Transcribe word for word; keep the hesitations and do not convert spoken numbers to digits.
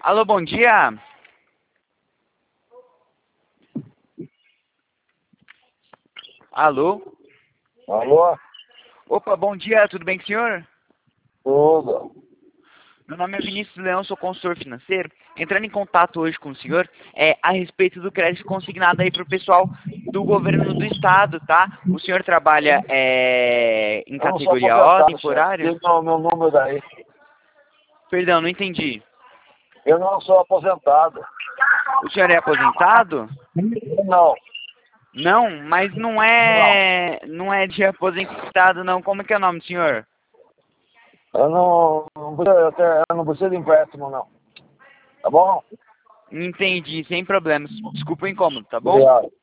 Alô, bom dia. Alô? Alô? Opa, bom dia, tudo bem com o senhor? Tudo. Meu nome é Vinícius Leão, sou consultor financeiro. Entrando em contato hoje com o senhor é a respeito do crédito consignado aí para o pessoal do governo do estado, tá? O senhor trabalha é, em Eu não sou categoria O, aposentado, chefe. temporário? Tem meu, meu número daí. Perdão, não entendi. Eu não sou aposentado. O senhor é aposentado? Não. Não, mas não Não. é, não é de aposentado não. Como que é o nome do senhor? Eu não, não, preciso, eu te- eu não preciso de empréstimo, não. Tá bom? Entendi, sem problemas. Desculpa o incômodo, tá bom? Obrigado.